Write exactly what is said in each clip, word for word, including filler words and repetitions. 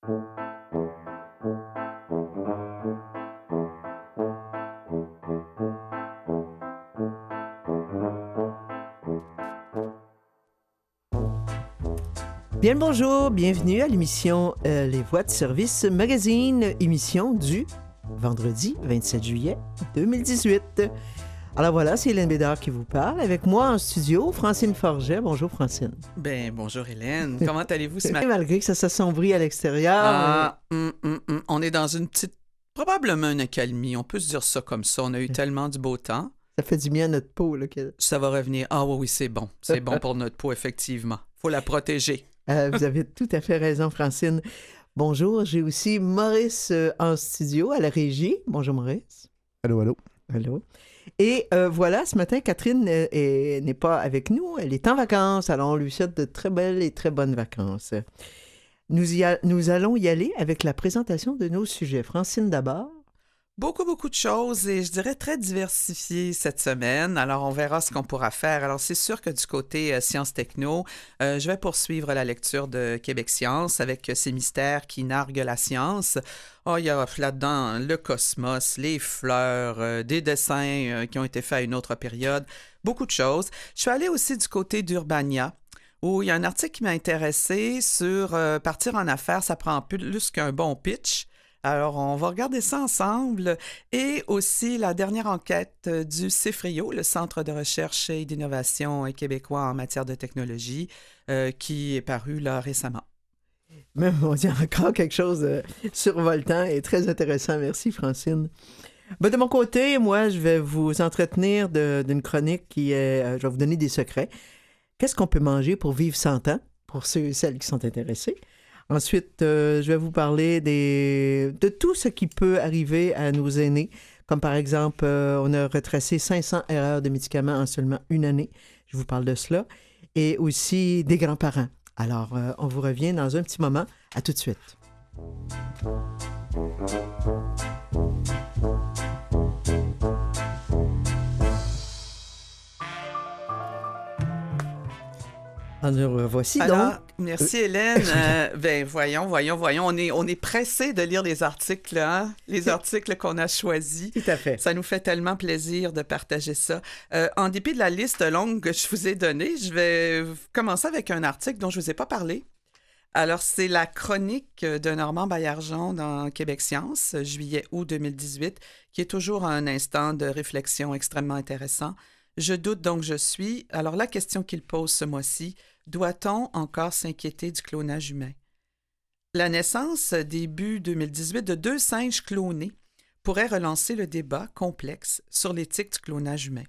Bien le bonjour, bienvenue à l'émission euh, Les Voix de service magazine, émission du vendredi vingt-sept juillet deux mille dix-huit. Alors voilà, c'est Hélène Bédard qui vous parle. Avec moi en studio, Francine Forget. Bonjour Francine. Ben bonjour Hélène, comment allez-vous ce matin? Malgré que ça s'assombrit à l'extérieur. Ah, mais... hum, hum, hum. On est dans une petite, probablement une accalmie, on peut se dire ça comme ça. On a eu tellement du beau temps. Ça fait du bien à notre peau. Là, que... Ça va revenir. Ah oui, oui, c'est bon. C'est bon pour notre peau, effectivement. Faut la protéger. Euh, vous avez tout à fait raison, Francine. Bonjour, j'ai aussi Maurice euh, en studio à la régie. Bonjour Maurice. Allô, allô. Allô. Et euh, voilà, ce matin, Catherine euh, est, n'est pas avec nous. Elle est en vacances, alors on lui souhaite de très belles et très bonnes vacances. Nous, y a, nous allons y aller avec la présentation de nos sujets. Francine d'abord. Beaucoup, beaucoup de choses et je dirais très diversifiées cette semaine. Alors, on verra ce qu'on pourra faire. Alors, c'est sûr que du côté euh, sciences techno, euh, je vais poursuivre la lecture de Québec Science avec euh, ces mystères qui narguent la science. Oh, il y a là-dedans le cosmos, les fleurs, euh, des dessins euh, qui ont été faits à une autre période, beaucoup de choses. Je suis allée aussi du côté d'Urbania, où il y a un article qui m'a intéressé sur euh, partir en affaires, ça prend plus qu'un bon pitch. Alors, on va regarder ça ensemble. Et aussi la dernière enquête du CIFRIO, le Centre de recherche et d'innovation québécois en matière de technologie, euh, qui est paru là récemment. Même, on dit encore quelque chose de survoltant et très intéressant. Merci, Francine. Ben, de mon côté, moi, je vais vous entretenir de, d'une chronique qui est... Euh, je vais vous donner des secrets. Qu'est-ce qu'on peut manger pour vivre cent ans, pour ceux et celles qui sont intéressés? Ensuite, euh, je vais vous parler des, de tout ce qui peut arriver à nos aînés, comme par exemple, euh, on a retracé cinq cents erreurs de médicaments en seulement une année. Je vous parle de cela. Et aussi des grands-parents. Alors, euh, on vous revient dans un petit moment. À tout de suite. Alors, voici Alors, donc. merci Hélène. Euh, ben voyons, voyons, voyons. On est, on est pressé de lire les articles, hein? Les articles qu'on a choisis. Tout à fait. Ça nous fait tellement plaisir de partager ça. Euh, en dépit de la liste longue que je vous ai donnée, je vais commencer avec un article dont je ne vous ai pas parlé. Alors, c'est la chronique de Normand Baillargeon dans Québec Science, juillet-août deux mille dix-huit, qui est toujours un instant de réflexion extrêmement intéressant. Je doute donc je suis. Alors, la question qu'il pose ce mois-ci, doit-on encore s'inquiéter du clonage humain? La naissance, début deux mille dix-huit, de deux singes clonés pourrait relancer le débat complexe sur l'éthique du clonage humain.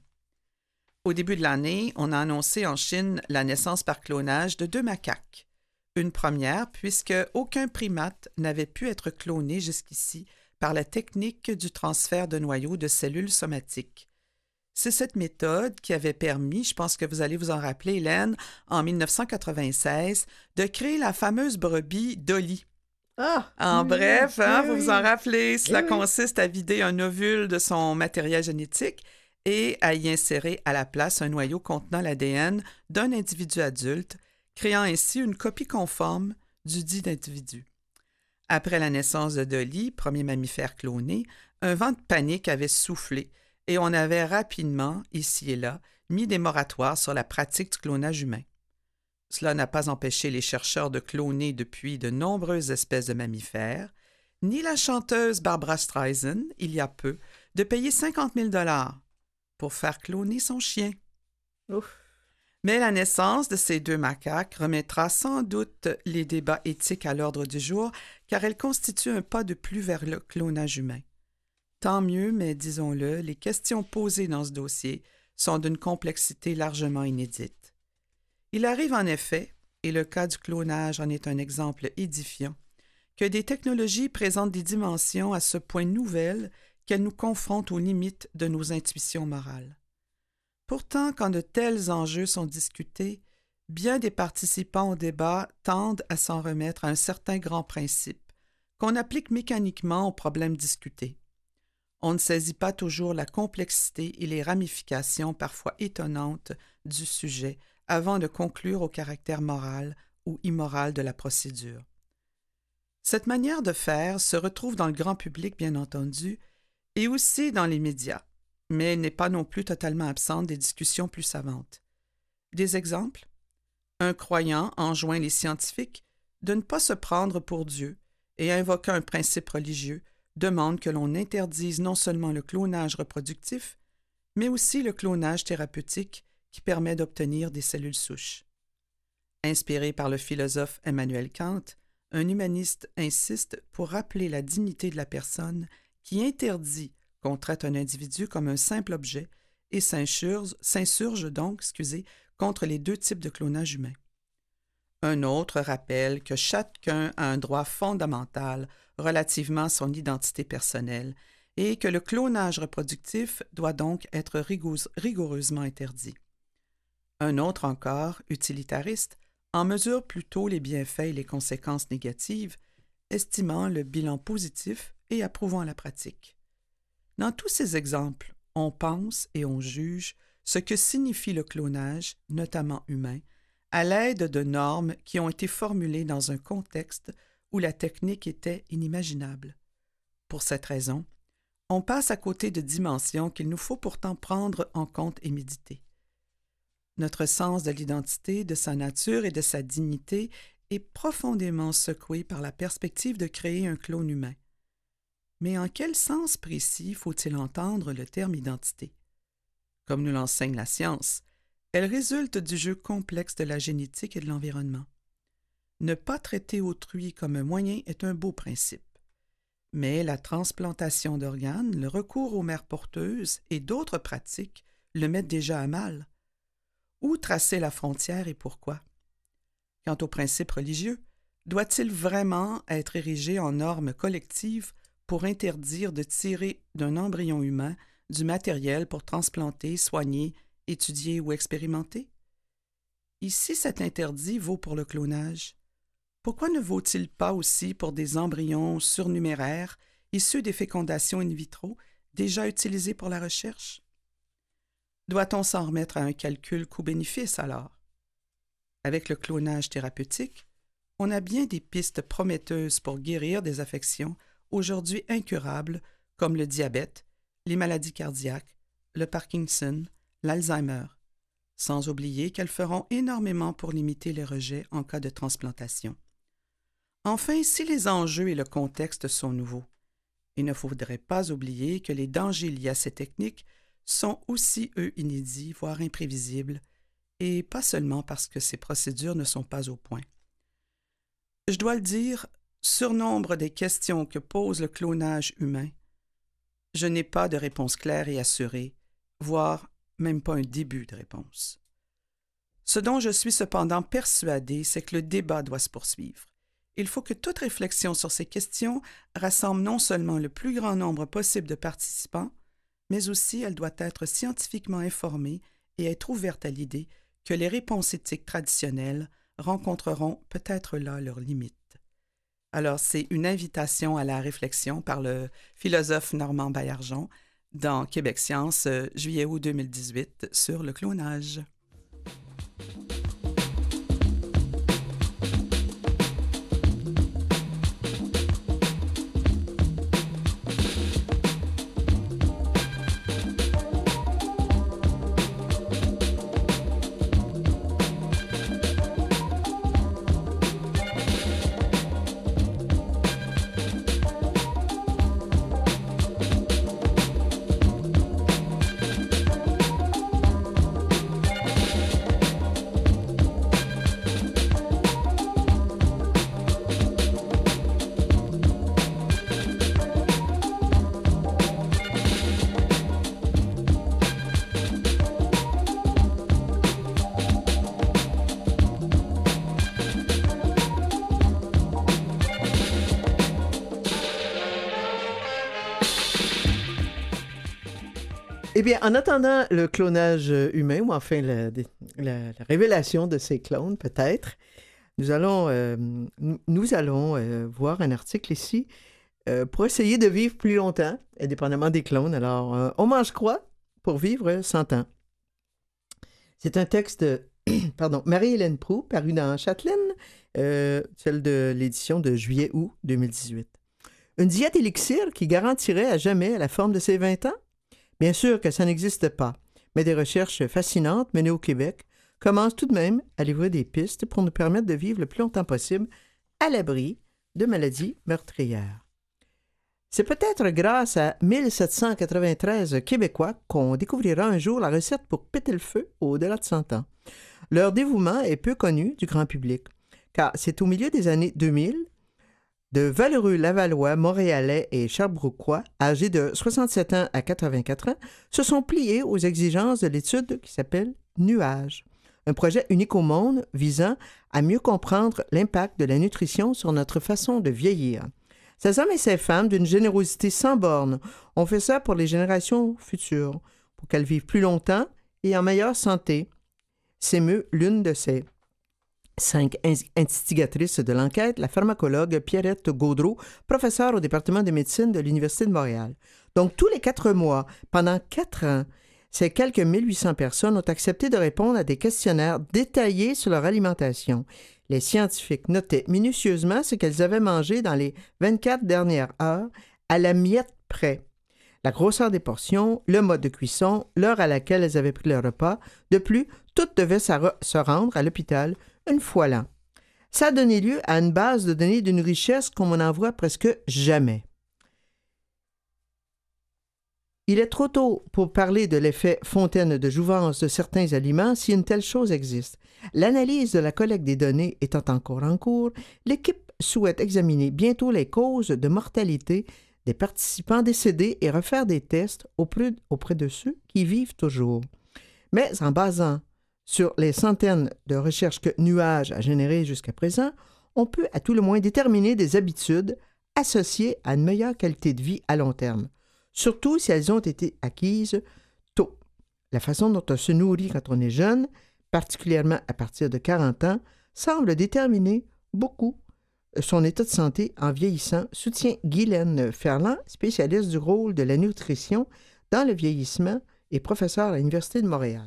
Au début de l'année, on a annoncé en Chine la naissance par clonage de deux macaques. Une première, puisque aucun primate n'avait pu être cloné jusqu'ici par la technique du transfert de noyaux de cellules somatiques. C'est cette méthode qui avait permis, je pense que vous allez vous en rappeler, Hélène, en dix-neuf cent quatre-vingt-seize, de créer la fameuse brebis Dolly. Ah! En oui, bref, oui, hein, oui, vous vous en rappelez, cela oui, oui. consiste à vider un ovule de son matériel génétique et à y insérer à la place un noyau contenant l'A D N d'un individu adulte, créant ainsi une copie conforme du dit individu. Après la naissance de Dolly, premier mammifère cloné, un vent de panique avait soufflé et on avait rapidement, ici et là, mis des moratoires sur la pratique du clonage humain. Cela n'a pas empêché les chercheurs de cloner depuis de nombreuses espèces de mammifères, ni la chanteuse Barbra Streisand, il y a peu, de payer cinquante mille dollars pour faire cloner son chien. Ouf. Mais la naissance de ces deux macaques remettra sans doute les débats éthiques à l'ordre du jour, car elle constitue un pas de plus vers le clonage humain. Tant mieux, mais disons-le, les questions posées dans ce dossier sont d'une complexité largement inédite. Il arrive en effet, et le cas du clonage en est un exemple édifiant, que des technologies présentent des dimensions à ce point nouvelles qu'elles nous confrontent aux limites de nos intuitions morales. Pourtant, quand de tels enjeux sont discutés, bien des participants au débat tendent à s'en remettre à un certain grand principe qu'on applique mécaniquement aux problèmes discutés. On ne saisit pas toujours la complexité et les ramifications parfois étonnantes du sujet avant de conclure au caractère moral ou immoral de la procédure. Cette manière de faire se retrouve dans le grand public, bien entendu, et aussi dans les médias, mais elle n'est pas non plus totalement absente des discussions plus savantes. Des exemples? Un croyant enjoint les scientifiques de ne pas se prendre pour Dieu et invoquant un principe religieux, demande que l'on interdise non seulement le clonage reproductif, mais aussi le clonage thérapeutique qui permet d'obtenir des cellules souches. Inspiré par le philosophe Emmanuel Kant, un humaniste insiste pour rappeler la dignité de la personne qui interdit qu'on traite un individu comme un simple objet et s'insurge, s'insurge donc excusez, contre les deux types de clonage humain. Un autre rappelle que chacun a un droit fondamental relativement à son identité personnelle et que le clonage reproductif doit donc être rigou- rigoureusement interdit. Un autre encore, utilitariste, en mesure plutôt les bienfaits et les conséquences négatives, estimant le bilan positif et approuvant la pratique. Dans tous ces exemples, on pense et on juge ce que signifie le clonage, notamment humain, à l'aide de normes qui ont été formulées dans un contexte où la technique était inimaginable. Pour cette raison, on passe à côté de dimensions qu'il nous faut pourtant prendre en compte et méditer. Notre sens de l'identité, de sa nature et de sa dignité est profondément secoué par la perspective de créer un clone humain. Mais en quel sens précis faut-il entendre le terme identité? Comme nous l'enseigne la science, elle résulte du jeu complexe de la génétique et de l'environnement. Ne pas traiter autrui comme un moyen est un beau principe. Mais la transplantation d'organes, le recours aux mères porteuses et d'autres pratiques le mettent déjà à mal. Où tracer la frontière et pourquoi? Quant au principe religieux, doit-il vraiment être érigé en normes collectives pour interdire de tirer d'un embryon humain du matériel pour transplanter, soigner, étudier ou expérimenter? Ici, cet interdit vaut pour le clonage. Pourquoi ne vaut-il pas aussi pour des embryons surnuméraires issus des fécondations in vitro déjà utilisés pour la recherche? Doit-on s'en remettre à un calcul coût-bénéfice alors? Avec le clonage thérapeutique, on a bien des pistes prometteuses pour guérir des affections aujourd'hui incurables comme le diabète, les maladies cardiaques, le Parkinson, l'Alzheimer, sans oublier qu'elles feront énormément pour limiter les rejets en cas de transplantation. Enfin, si les enjeux et le contexte sont nouveaux, il ne faudrait pas oublier que les dangers liés à ces techniques sont aussi, eux, inédits, voire imprévisibles, et pas seulement parce que ces procédures ne sont pas au point. Je dois le dire, sur nombre des questions que pose le clonage humain, je n'ai pas de réponse claire et assurée, voire même pas un début de réponse. Ce dont je suis cependant persuadé, c'est que le débat doit se poursuivre. Il faut que toute réflexion sur ces questions rassemble non seulement le plus grand nombre possible de participants, mais aussi elle doit être scientifiquement informée et être ouverte à l'idée que les réponses éthiques traditionnelles rencontreront peut-être là leurs limites. Alors, c'est une invitation à la réflexion par le philosophe Normand Baillargeon dans Québec Science, juillet-août deux mille dix-huit, sur le clonage. Eh bien, en attendant le clonage humain, ou enfin la, la, la révélation de ces clones, peut-être, nous allons, euh, nous allons euh, voir un article ici euh, pour essayer de vivre plus longtemps, indépendamment des clones. Alors, euh, on mange quoi pour vivre cent ans? C'est un texte, pardon, Marie-Hélène Proulx, paru dans Châtelaine, euh, celle de l'édition de juillet-août deux mille dix-huit. Une diète élixir qui garantirait à jamais la forme de ses vingt ans? Bien sûr que ça n'existe pas, mais des recherches fascinantes menées au Québec commencent tout de même à livrer des pistes pour nous permettre de vivre le plus longtemps possible à l'abri de maladies meurtrières. C'est peut-être grâce à mille sept cent quatre-vingt-treize Québécois qu'on découvrira un jour la recette pour péter le feu au-delà de cent ans. Leur dévouement est peu connu du grand public, car c'est au milieu des années deux mille, de valeureux Lavallois, Montréalais et Sherbrookeois, âgés de soixante-sept ans à quatre-vingt-quatre ans, se sont pliés aux exigences de l'étude qui s'appelle Nuage, un projet unique au monde visant à mieux comprendre l'impact de la nutrition sur notre façon de vieillir. Ces hommes et ces femmes, d'une générosité sans borne, ont fait ça pour les générations futures, pour qu'elles vivent plus longtemps et en meilleure santé. S'émeut l'une de ces cinq instigatrices de l'enquête, la pharmacologue Pierrette Gaudreault, professeure au département de médecine de l'Université de Montréal. Donc, tous les quatre mois, pendant quatre ans, ces quelques mille huit cents personnes ont accepté de répondre à des questionnaires détaillés sur leur alimentation. Les scientifiques notaient minutieusement ce qu'elles avaient mangé dans les vingt-quatre dernières heures, à la miette près. La grosseur des portions, le mode de cuisson, l'heure à laquelle elles avaient pris leur repas. De plus, toutes devaient se rendre à l'hôpital une fois l'an. Ça a donné lieu à une base de données d'une richesse qu'on n'en voit presque jamais. Il est trop tôt pour parler de l'effet fontaine de jouvence de certains aliments si une telle chose existe. L'analyse de la collecte des données étant encore en cours, l'équipe souhaite examiner bientôt les causes de mortalité des participants décédés et refaire des tests auprès, auprès de ceux qui vivent toujours. Mais en basant sur les centaines de recherches que Nuage a générées jusqu'à présent, on peut à tout le moins déterminer des habitudes associées à une meilleure qualité de vie à long terme, surtout si elles ont été acquises tôt. La façon dont on se nourrit quand on est jeune, particulièrement à partir de quarante ans, semble déterminer beaucoup son état de santé en vieillissant, soutient Guylaine Ferland, spécialiste du rôle de la nutrition dans le vieillissement et professeure à l'Université de Montréal.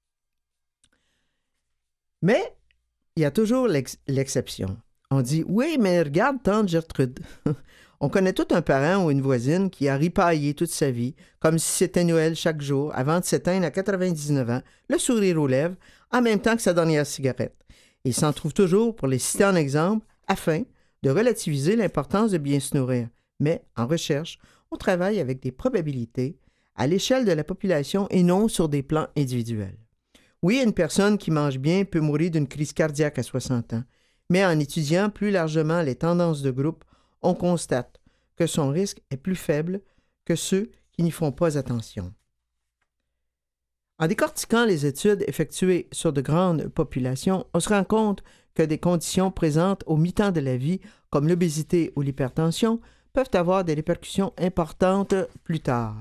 Mais il y a toujours l'ex- l'exception. On dit « Oui, mais regarde tante Gertrude. » On connaît tout un parent ou une voisine qui a ripaillé toute sa vie, comme si c'était Noël chaque jour, avant de s'éteindre à quatre-vingt-dix-neuf ans, le sourire aux lèvres, en même temps que sa dernière cigarette. Il s'en trouve toujours pour les citer en exemple, afin de relativiser l'importance de bien se nourrir. Mais, en recherche, on travaille avec des probabilités à l'échelle de la population et non sur des plans individuels. Oui, une personne qui mange bien peut mourir d'une crise cardiaque à soixante ans, mais en étudiant plus largement les tendances de groupe, on constate que son risque est plus faible que ceux qui n'y font pas attention. En décortiquant les études effectuées sur de grandes populations, on se rend compte que des conditions présentes au mi-temps de la vie, comme l'obésité ou l'hypertension, peuvent avoir des répercussions importantes plus tard.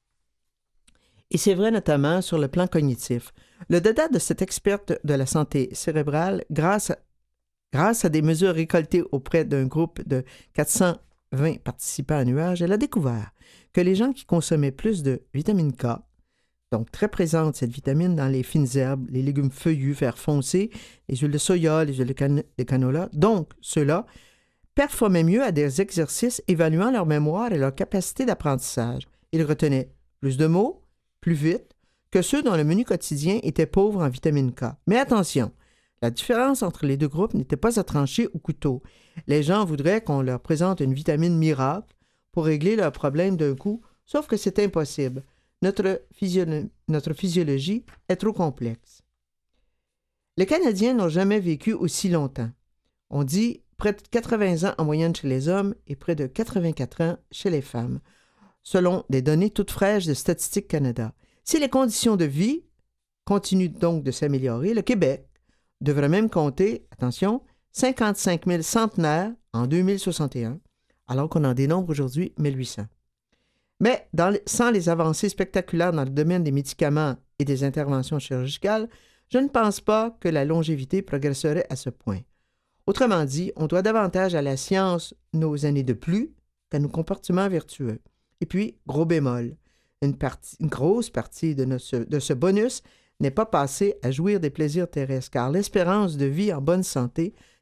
Et c'est vrai notamment sur le plan cognitif. Le dada de cette experte de la santé cérébrale, grâce à, grâce à des mesures récoltées auprès d'un groupe de quatre cent vingt participants à Nuage, elle a découvert que les gens qui consommaient plus de vitamine K, donc très présente cette vitamine dans les fines herbes, les légumes feuillus, vert foncé, les huiles de soya, les huiles de, can- de canola, donc ceux-là performaient mieux à des exercices évaluant leur mémoire et leur capacité d'apprentissage. Ils retenaient plus de mots, plus vite, que ceux dont le menu quotidien était pauvre en vitamine K. Mais attention, la différence entre les deux groupes n'était pas à trancher au couteau. Les gens voudraient qu'on leur présente une vitamine miracle pour régler leurs problèmes d'un coup, sauf que c'est impossible. Notre, physiolo- notre physiologie est trop complexe. Les Canadiens n'ont jamais vécu aussi longtemps. On dit près de quatre-vingts ans en moyenne chez les hommes et près de quatre-vingt-quatre ans chez les femmes, selon des données toutes fraîches de Statistique Canada. Si les conditions de vie continuent donc de s'améliorer, le Québec devrait même compter, attention, cinquante-cinq mille centenaires en deux mille soixante et un, alors qu'on en dénombre aujourd'hui mille huit cents. Mais dans les, sans les avancées spectaculaires dans le domaine des médicaments et des interventions chirurgicales, je ne pense pas que la longévité progresserait à ce point. Autrement dit, on doit davantage à la science nos années de plus qu'à nos comportements vertueux. Et puis, gros bémol, une, partie, une grosse partie de, notre, de ce bonus n'est pas passée à jouir des plaisirs terrestres, car l'espérance de vie en bonne santé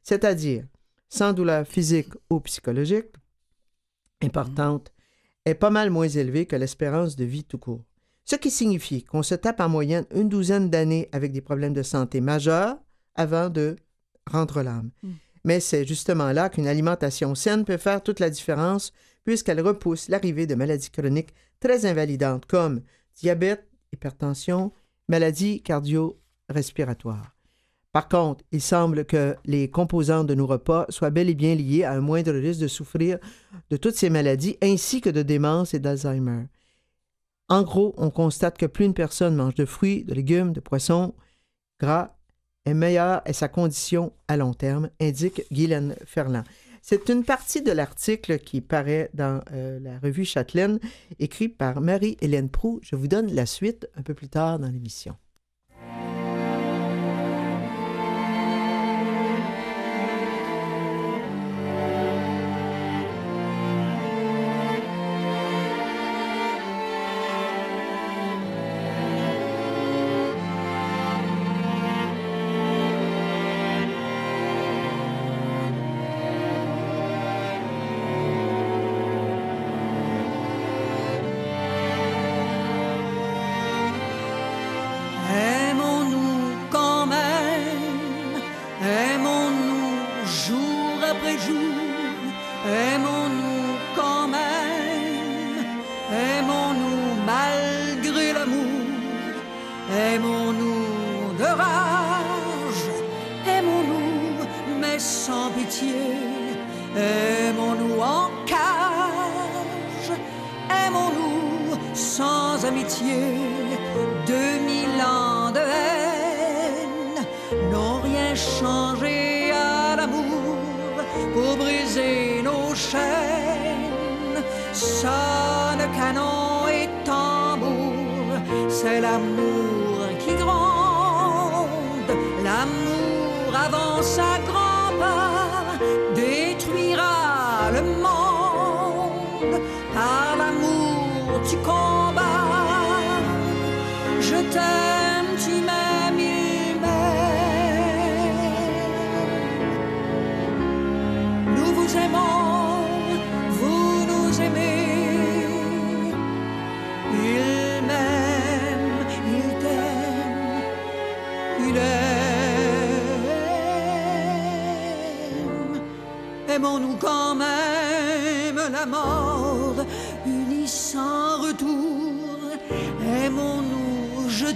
c'est-à-dire sans douleur physique ou psychologique importante, est pas mal moins élevée que l'espérance de vie tout court. Ce qui signifie qu'on se tape en moyenne une douzaine d'années avec des problèmes de santé majeurs avant de rendre l'âme. Mm. Mais c'est justement là qu'une alimentation saine peut faire toute la différence puisqu'elle repousse l'arrivée de maladies chroniques très invalidantes comme diabète, hypertension, maladies cardio-respiratoires. Par contre, il semble que les composantes de nos repas soient bel et bien liées à un moindre risque de souffrir de toutes ces maladies ainsi que de démence et d'Alzheimer. En gros, on constate que plus une personne mange de fruits, de légumes, de poissons gras, et meilleure est sa condition à long terme, indique Guylaine Ferland. C'est une partie de l'article qui paraît dans euh, la revue Châtelaine, écrit par Marie-Hélène Proulx. Je vous donne la suite un peu plus tard dans l'émission. Aimons-nous quand même la mort, unis sans retour. Aimons-nous, je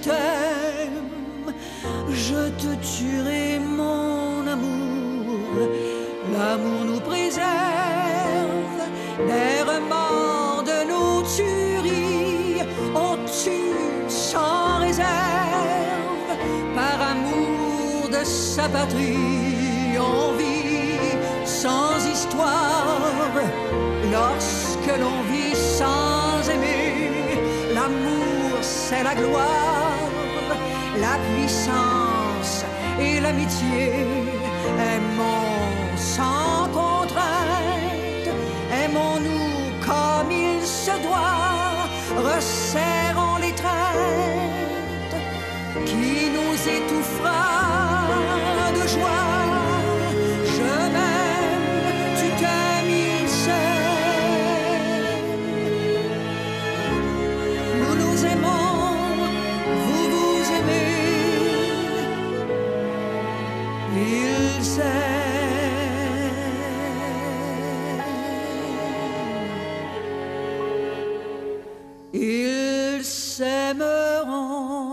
t'aime, je te tuerai mon amour. L'amour nous préserve des remords de nos tueries. On tue sans réserve, par amour de sa patrie. On vit sans histoire, lorsque l'on vit sans aimer. L'amour, c'est la gloire, la puissance et l'amitié. Aimons sans contrainte, aimons-nous comme il se doit. Resserrons l'étreinte qui nous étouffera de joie. Ils s'aimeront.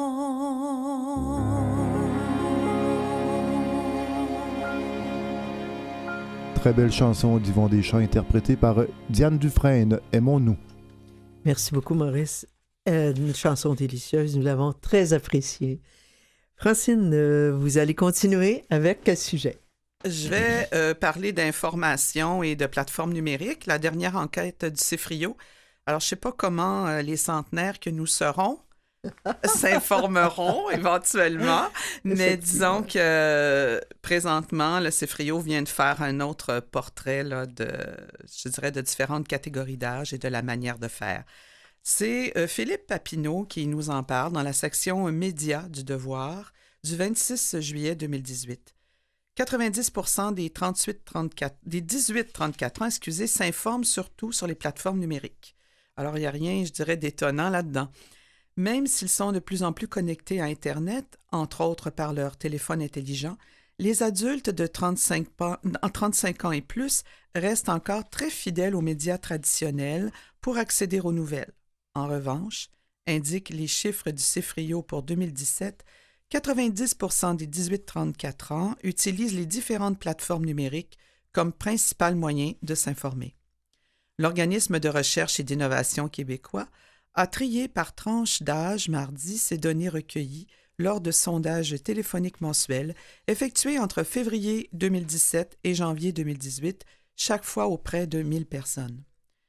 Très belle chanson d'Yvon Deschamps interprétée par Diane Dufresne, Aimons-nous. Merci beaucoup Maurice. Euh, une chanson délicieuse, nous l'avons très appréciée. Francine, euh, vous allez continuer avec quel sujet? Je vais euh, parler d'information et de plateformes numériques. La dernière enquête du CIFRIO. Alors, je ne sais pas comment euh, les centenaires que nous serons s'informeront éventuellement, mais disons que euh, présentement, le CIFRIO vient de faire un autre portrait là, de, je dirais, de différentes catégories d'âge et de la manière de faire. C'est euh, Philippe Papineau qui nous en parle dans la section Médias du Devoir du vingt-six juillet deux mille dix-huit. quatre-vingt-dix pour cent des, trente-huit trente-quatre, des dix-huit trente-quatre ans excusez, s'informent surtout sur les plateformes numériques. Alors, il n'y a rien, je dirais, d'étonnant là-dedans. Même s'ils sont de plus en plus connectés à Internet, entre autres par leur téléphone intelligent, les adultes de trente-cinq, trente-cinq ans et plus restent encore très fidèles aux médias traditionnels pour accéder aux nouvelles. En revanche, indiquent les chiffres du Cifrio pour deux mille dix-sept, quatre-vingt-dix pour cent des dix-huit trente-quatre ans utilisent les différentes plateformes numériques comme principal moyen de s'informer. L'organisme de recherche et d'innovation québécois a trié par tranche d'âge mardi ces données recueillies lors de sondages téléphoniques mensuels effectués entre février deux mille dix-sept et janvier deux mille dix-huit, chaque fois auprès de mille personnes.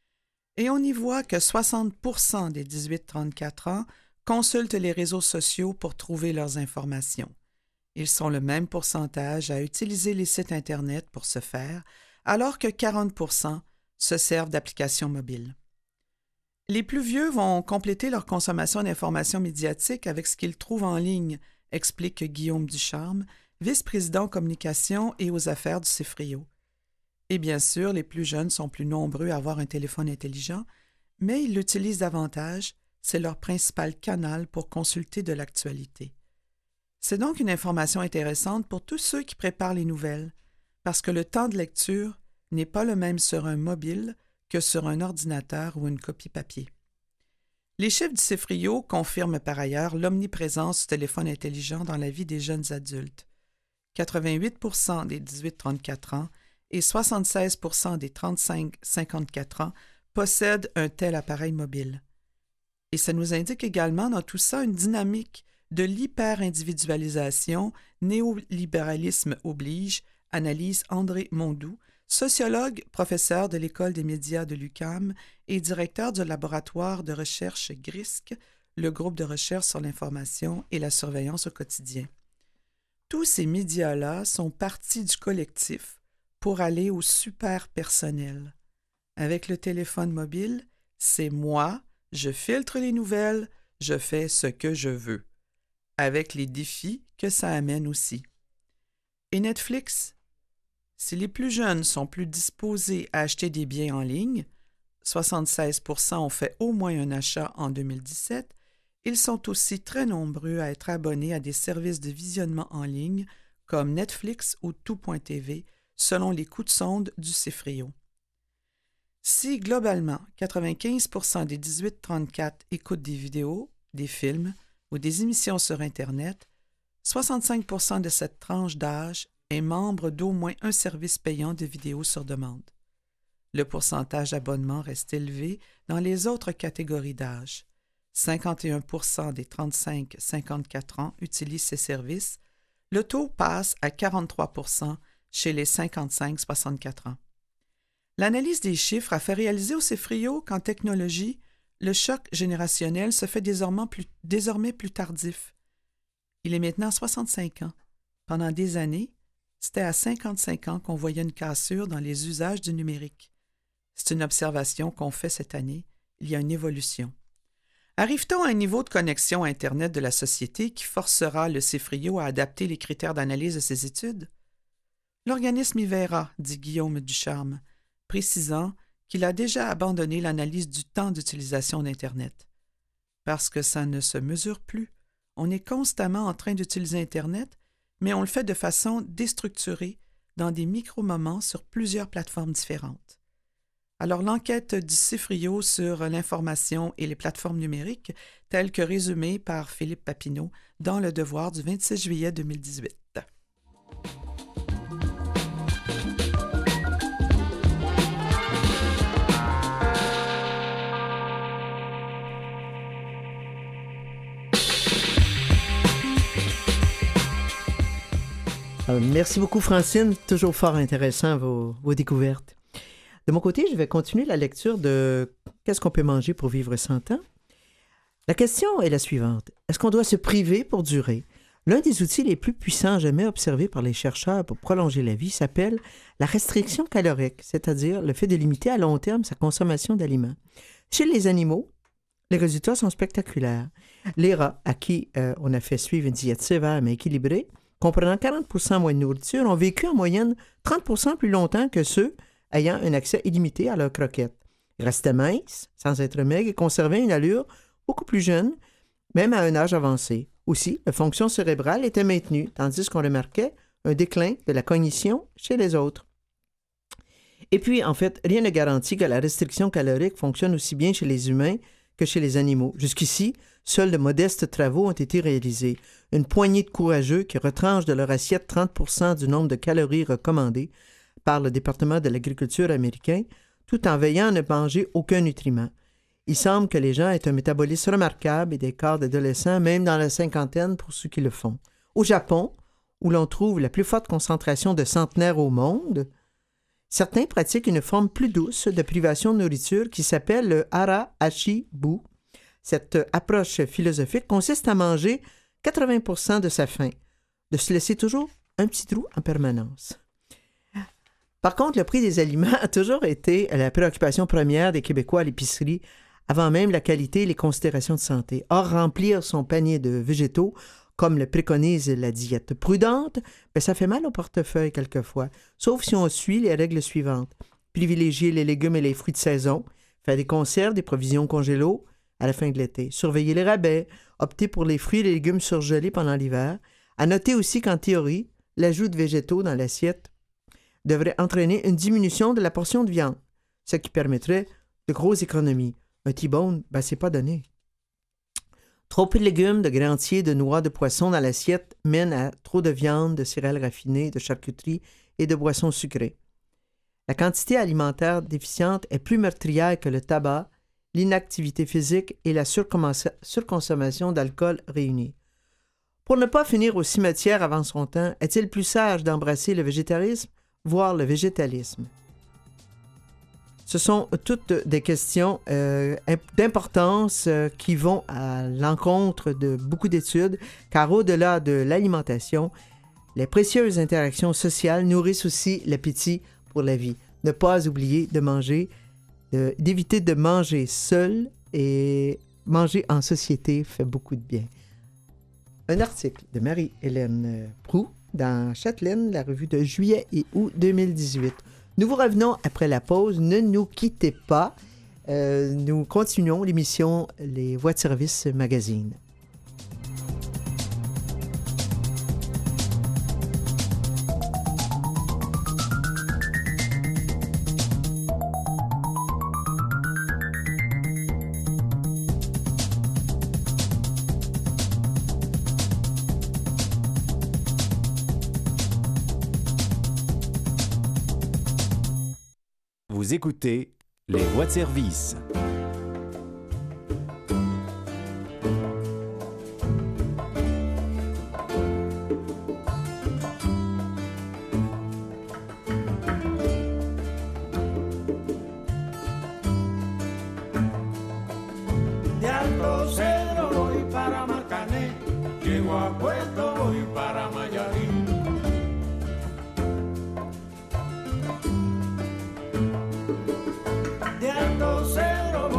Et on y voit que soixante pour cent des dix-huit trente-quatre ans consultent les réseaux sociaux pour trouver leurs informations. Ils sont le même pourcentage à utiliser les sites Internet pour ce faire, alors que quarante pour cent se servent d'applications mobiles. Les plus vieux vont compléter leur consommation d'informations médiatiques avec ce qu'ils trouvent en ligne, explique Guillaume Ducharme, vice-président communication et aux affaires du Cifrio. Et bien sûr, les plus jeunes sont plus nombreux à avoir un téléphone intelligent, mais ils l'utilisent davantage, c'est leur principal canal pour consulter de l'actualité. C'est donc une information intéressante pour tous ceux qui préparent les nouvelles, parce que le temps de lecture n'est pas le même sur un mobile que sur un ordinateur ou une copie papier. Les chiffres du Cifrio confirment par ailleurs l'omniprésence du téléphone intelligent dans la vie des jeunes adultes. quatre-vingt-huit pour cent des dix-huit trente-quatre ans et soixante-seize pour cent des trente-cinq cinquante-quatre ans possèdent un tel appareil mobile. Et ça nous indique également dans tout ça une dynamique de l'hyper-individualisation, néolibéralisme oblige, analyse André Mondoux, sociologue, professeur de l'École des médias de l'U Q A M et directeur du laboratoire de recherche G R I S C, le groupe de recherche sur l'information et la surveillance au quotidien. Tous ces médias-là sont partis du collectif pour aller au super-personnel. Avec le téléphone mobile, c'est moi, je filtre les nouvelles, je fais ce que je veux, avec les défis que ça amène aussi. Et Netflix? Si les plus jeunes sont plus disposés à acheter des biens en ligne, soixante-seize pour cent ont fait au moins un achat en deux mille dix-sept, ils sont aussi très nombreux à être abonnés à des services de visionnement en ligne comme Netflix ou tout point t v, selon les coups de sonde du Cifrio. Si, globalement, quatre-vingt-quinze pour cent des dix-huit trente-quatre écoutent des vidéos, des films ou des émissions sur Internet, soixante-cinq pour cent de cette tranche d'âge est membre d'au moins un service payant de vidéos sur demande. Le pourcentage d'abonnements reste élevé dans les autres catégories d'âge. cinquante et un pour cent des trente-cinq cinquante-quatre ans utilisent ces services. Le taux passe à quarante-trois pour cent chez les cinquante-cinq soixante-quatre ans. L'analyse des chiffres a fait réaliser au Cifrio qu'en technologie, le choc générationnel se fait désormais plus, désormais plus tardif. Il est maintenant soixante-cinq ans. Pendant des années, c'était à cinquante-cinq ans qu'on voyait une cassure dans les usages du numérique. C'est une observation qu'on fait cette année. Il y a une évolution. Arrive-t-on à un niveau de connexion à Internet de la société qui forcera le Cifrio à adapter les critères d'analyse de ses études? L'organisme y verra, dit Guillaume Ducharme, précisant qu'il a déjà abandonné l'analyse du temps d'utilisation d'Internet. Parce que ça ne se mesure plus. On est constamment en train d'utiliser Internet, mais on le fait de façon déstructurée dans des micro-moments sur plusieurs plateformes différentes. Alors l'enquête du Cifrio sur l'information et les plateformes numériques, telle que résumée par Philippe Papineau dans Le Devoir du vingt-six juillet deux mille dix-huit. Euh, merci beaucoup, Francine. Toujours fort intéressant, vos, vos découvertes. De mon côté, je vais continuer la lecture de « Qu'est-ce qu'on peut manger pour vivre cent ans ?» La question est la suivante. Est-ce qu'on doit se priver pour durer? L'un des outils les plus puissants jamais observés par les chercheurs pour prolonger la vie s'appelle la restriction calorique, c'est-à-dire le fait de limiter à long terme sa consommation d'aliments. Chez les animaux, les résultats sont spectaculaires. Les rats, à qui euh, on a fait suivre une diète sévère mais équilibrée, comprenant quarante pour cent moins de nourriture, ont vécu en moyenne trente pour cent plus longtemps que ceux ayant un accès illimité à leurs croquettes. Ils restaient minces, sans être maigres, et conservaient une allure beaucoup plus jeune, même à un âge avancé. Aussi, la fonction cérébrale était maintenue, tandis qu'on remarquait un déclin de la cognition chez les autres. Et puis, en fait, rien ne garantit que la restriction calorique fonctionne aussi bien chez les humains que chez les animaux. Jusqu'ici, seuls de modestes travaux ont été réalisés. Une poignée de courageux qui retranchent de leur assiette trente pour cent du nombre de calories recommandées par le département de l'agriculture américain, tout en veillant à ne manger aucun nutriment. Il semble que les gens aient un métabolisme remarquable et des corps d'adolescents, même dans la cinquantaine pour ceux qui le font. Au Japon, où l'on trouve la plus forte concentration de centenaires au monde, certains pratiquent une forme plus douce de privation de nourriture qui s'appelle le hara-hachi-bu. Cette approche philosophique consiste à manger quatre-vingts pour cent de sa faim, de se laisser toujours un petit trou en permanence. Par contre, le prix des aliments a toujours été la préoccupation première des Québécois à l'épicerie, avant même la qualité et les considérations de santé. Or, remplir son panier de végétaux, comme le préconise la diète prudente, bien, ça fait mal au portefeuille quelquefois, sauf si on suit les règles suivantes. Privilégier les légumes et les fruits de saison, faire des conserves, des provisions congélo à la fin de l'été, surveiller les rabais, opter pour les fruits et les légumes surgelés pendant l'hiver. À noter aussi qu'en théorie, l'ajout de végétaux dans l'assiette devrait entraîner une diminution de la portion de viande, ce qui permettrait de grosses économies. Un T-bone, ben, c'est pas donné. Trop peu de légumes, de grains entiers, de noix, de poissons dans l'assiette mène à trop de viande, de céréales raffinées, de charcuterie et de boissons sucrées. La quantité alimentaire déficiente est plus meurtrière que le tabac, l'inactivité physique et la surcommensa- surconsommation d'alcool réunis. Pour ne pas finir au cimetière avant son temps, est-il plus sage d'embrasser le végétarisme, voire le végétalisme? Ce sont toutes des questions euh, d'importance euh, qui vont à l'encontre de beaucoup d'études, car au-delà de l'alimentation, les précieuses interactions sociales nourrissent aussi l'appétit pour la vie. Ne pas oublier de manger, de, d'éviter de manger seul, et manger en société fait beaucoup de bien. Un article de Marie-Hélène Proulx dans Châtelaine, la revue de juillet et août deux mille dix-huit. Nous vous revenons après la pause. Ne nous quittez pas. Euh, nous continuons l'émission Les Voix de service magazine. Vous écoutez Les Voix de service. De Alto Cedro voy para Marcané, llego a Puerto, voy para Mayarín. De Alto Cedro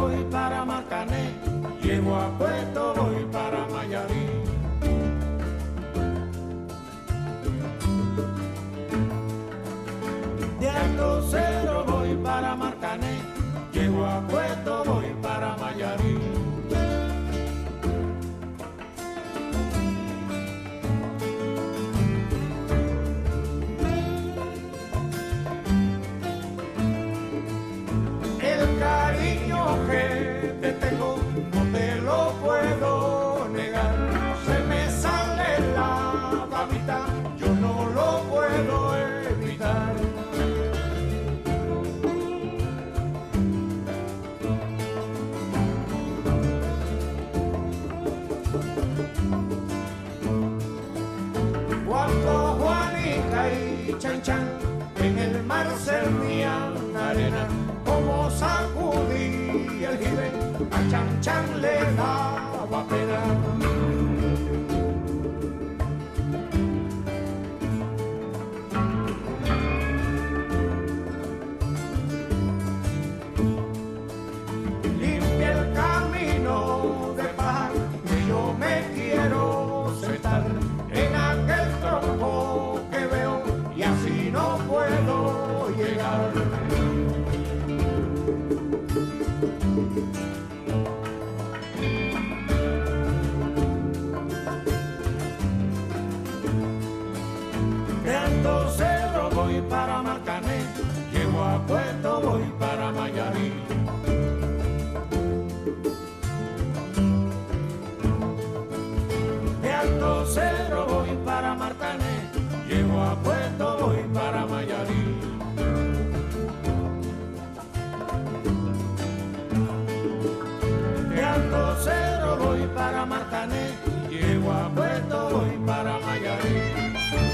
Marcané, llego a Puerto, voy para Mayarí.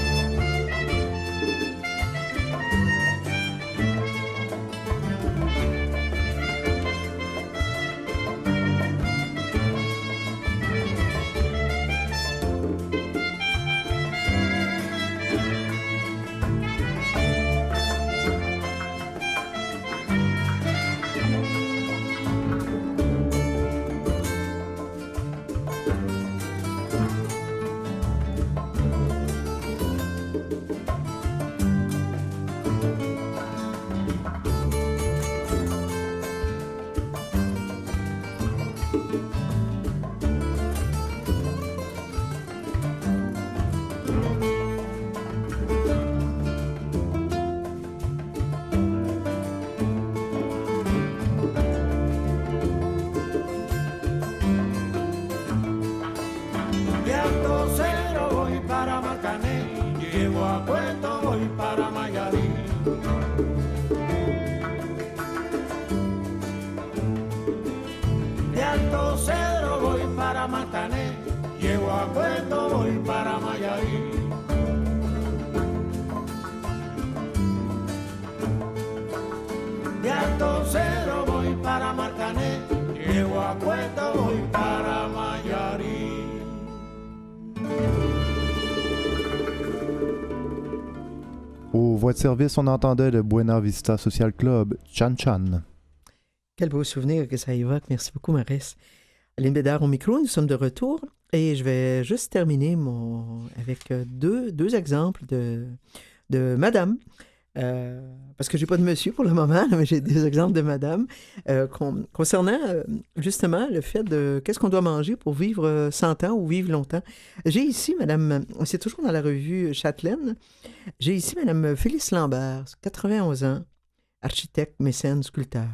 Aux voix de service, on entendait le Buena Vista Social Club, Chan Chan. Quel beau souvenir que ça évoque. Merci beaucoup, Maurice. Aline Bédard au micro, nous sommes de retour et je vais juste terminer mon... avec deux, deux exemples de, de madame. Euh, parce que j'ai pas de monsieur pour le moment, mais j'ai des exemples de madame euh, con, concernant euh, justement le fait de qu'est-ce qu'on doit manger pour vivre cent ans ou vivre longtemps. J'ai ici, madame, c'est toujours dans la revue Châtelaine, j'ai ici madame Phyllis Lambert, quatre-vingt-onze ans, architecte, mécène, sculpteur.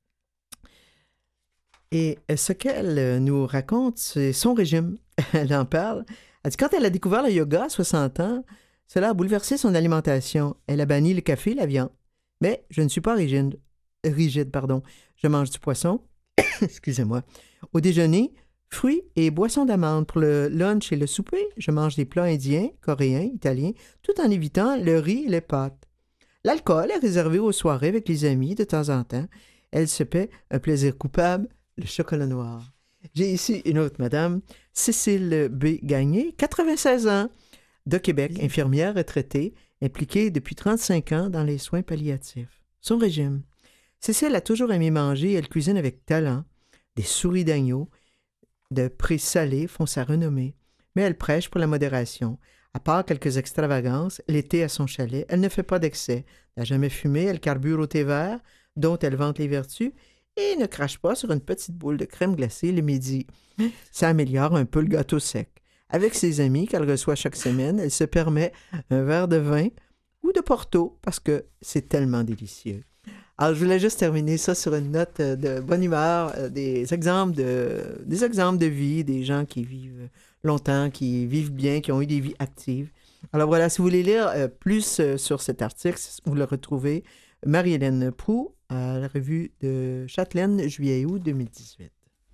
Et ce qu'elle nous raconte, c'est son régime. Elle en parle. Elle dit quand elle a découvert le yoga à soixante ans, cela a bouleversé son alimentation. Elle a banni le café et la viande. Mais je ne suis pas rigide. rigide pardon. Je mange du poisson. Excusez-moi. Au déjeuner, fruits et boissons d'amande. Pour le lunch et le souper, je mange des plats indiens, coréens, italiens, tout en évitant le riz et les pâtes. L'alcool est réservé aux soirées avec les amis de temps en temps. Elle se paie un plaisir coupable, le chocolat noir. J'ai ici une autre madame, Cécile B. Gagné, quatre-vingt-seize ans, de Québec, infirmière retraitée, impliquée depuis trente-cinq ans dans les soins palliatifs. Son régime. Cécile a toujours aimé manger, elle cuisine avec talent. Des souris d'agneau, de prés salés font sa renommée. Mais elle prêche pour la modération. À part quelques extravagances, l'été à son chalet, elle ne fait pas d'excès. Elle n'a jamais fumé, elle carbure au thé vert, dont elle vante les vertus, et ne crache pas sur une petite boule de crème glacée le midi. Ça améliore un peu le gâteau sec. Avec ses amis qu'elle reçoit chaque semaine, elle se permet un verre de vin ou de Porto parce que c'est tellement délicieux. Alors, je voulais juste terminer ça sur une note de bonne humeur, des exemples de, des exemples de vie, des gens qui vivent longtemps, qui vivent bien, qui ont eu des vies actives. Alors voilà, si vous voulez lire plus sur cet article, vous le retrouvez, Marie-Hélène Proulx, à la revue de Châtelaine, juillet-août deux mille dix-huit.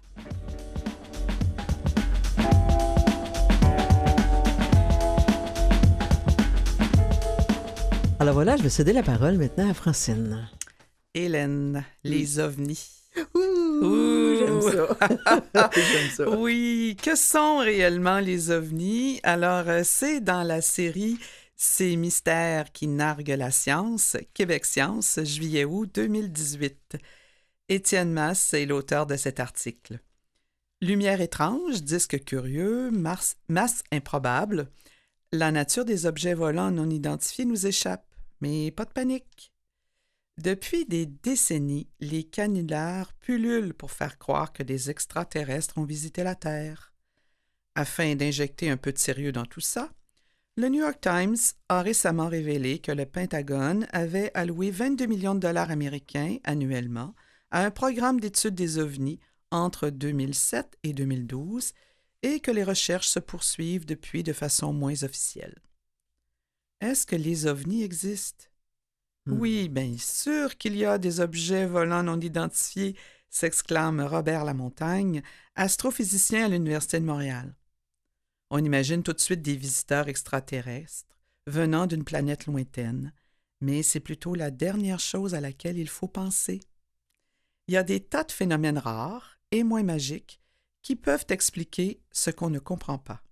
Alors voilà, je vais céder la parole maintenant à Francine. Hélène, les ovnis. Ouh, Ouh. J'aime ça. J'aime ça. Oui, que sont réellement les ovnis? Alors, euh, c'est dans la série Ces mystères qui narguent la science, Québec Science, juillet-août deux mille dix-huit. Étienne Masse est l'auteur de cet article. Lumière étrange, disque curieux, masse, masse improbable. La nature des objets volants non identifiés nous échappe, mais pas de panique. Depuis des décennies, les canulars pullulent pour faire croire que des extraterrestres ont visité la Terre. Afin d'injecter un peu de sérieux dans tout ça, le New York Times a récemment révélé que le Pentagone avait alloué vingt-deux millions de dollars américains annuellement à un programme d'étude des ovnis entre deux mille sept et deux mille douze et que les recherches se poursuivent depuis de façon moins officielle. Est-ce que les ovnis existent? Mm. Oui, bien sûr qu'il y a des objets volants non identifiés s'exclame Robert Lamontagne, astrophysicien à l'Université de Montréal. On imagine tout de suite des visiteurs extraterrestres venant d'une planète lointaine, mais c'est plutôt la dernière chose à laquelle il faut penser. Il y a des tas de phénomènes rares et moins magiques qui peuvent expliquer ce qu'on ne comprend pas.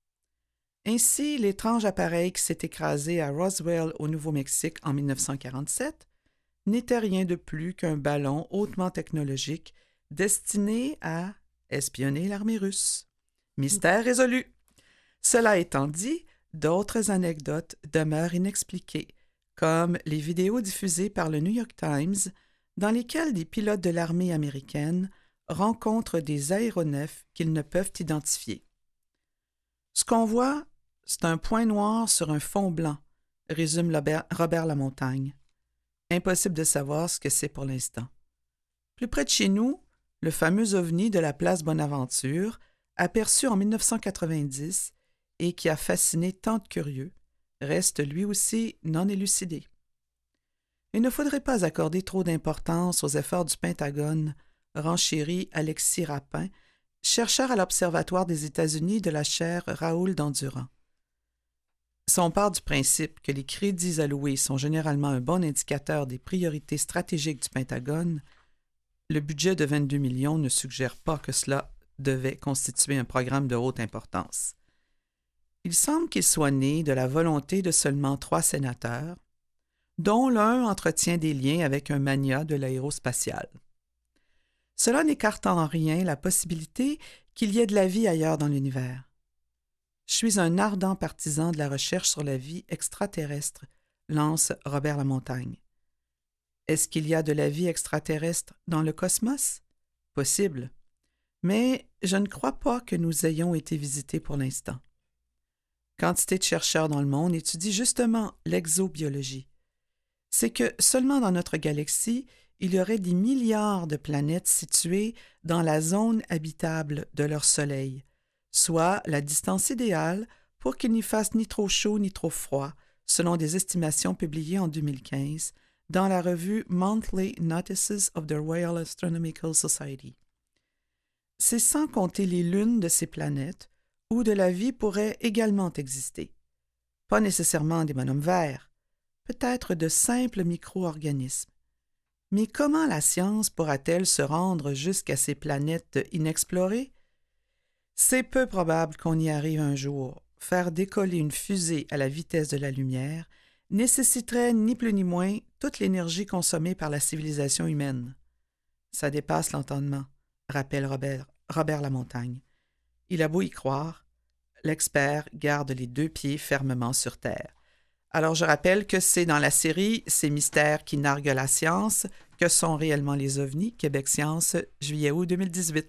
Ainsi, l'étrange appareil qui s'est écrasé à Roswell, au Nouveau-Mexique, en dix-neuf cent quarante-sept, n'était rien de plus qu'un ballon hautement technologique destiné à espionner l'armée russe. Mystère résolu. Cela étant dit, d'autres anecdotes demeurent inexpliquées, comme les vidéos diffusées par le New York Times, dans lesquelles des pilotes de l'armée américaine rencontrent des aéronefs qu'ils ne peuvent identifier. Ce qu'on voit, c'est un point noir sur un fond blanc, résume Robert Lamontagne. Impossible de savoir ce que c'est pour l'instant. Plus près de chez nous, le fameux ovni de la place Bonaventure, aperçu en dix-neuf cent quatre-vingt-dix et qui a fasciné tant de curieux, reste lui aussi non élucidé. Il ne faudrait pas accorder trop d'importance aux efforts du Pentagone, renchérit Alexis Rapin, chercheur à l'Observatoire des États-Unis de la chaire Raoul Dandurand. Si on part du principe que les crédits alloués sont généralement un bon indicateur des priorités stratégiques du Pentagone, le budget de vingt-deux millions ne suggère pas que cela devait constituer un programme de haute importance. Il semble qu'il soit né de la volonté de seulement trois sénateurs, dont l'un entretient des liens avec un mania de l'aérospatiale. Cela n'écarte en rien la possibilité qu'il y ait de la vie ailleurs dans l'univers. Je suis un ardent partisan de la recherche sur la vie extraterrestre, lance Robert Lamontagne. Est-ce qu'il y a de la vie extraterrestre dans le cosmos? Possible. Mais je ne crois pas que nous ayons été visités pour l'instant. Quantité de chercheurs dans le monde étudient justement l'exobiologie. C'est que seulement dans notre galaxie, il y aurait des milliards de planètes situées dans la zone habitable de leur Soleil, soit la distance idéale pour qu'il n'y fasse ni trop chaud ni trop froid, selon des estimations publiées en deux mille quinze dans la revue Monthly Notices of the Royal Astronomical Society. C'est sans compter les lunes de ces planètes où de la vie pourrait également exister. Pas nécessairement des bonhommes verts, peut-être de simples micro-organismes. Mais comment la science pourra-t-elle se rendre jusqu'à ces planètes inexplorées? C'est peu probable qu'on y arrive un jour. Faire décoller une fusée à la vitesse de la lumière nécessiterait ni plus ni moins toute l'énergie consommée par la civilisation humaine. Ça dépasse l'entendement, rappelle Robert, Robert Lamontagne. Il a beau y croire, l'expert garde les deux pieds fermement sur terre. Alors je rappelle que c'est dans la série « Ces mystères qui narguent la science » que sont réellement les ovnis, Québec Science, juillet-août deux mille dix-huit.